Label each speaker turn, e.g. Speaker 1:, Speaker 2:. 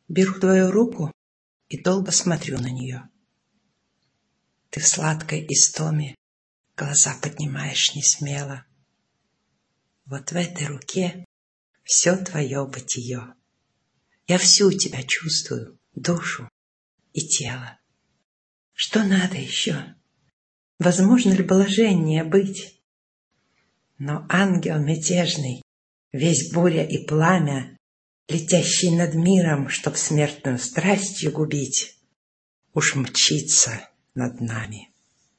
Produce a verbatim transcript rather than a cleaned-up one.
Speaker 1: Беру твою руку и долго смотрю на нее. Ты в сладкой истоме глаза поднимаешь несмело. Вот в этой руке все твое бытие. Я всю тебя чувствую, душу и тело. Что надо еще? Возможно ли блаженнее быть? Но ангел мятежный, весь буря и пламя, летящий над миром, чтоб смертную страстью губить, уж мчится над нами.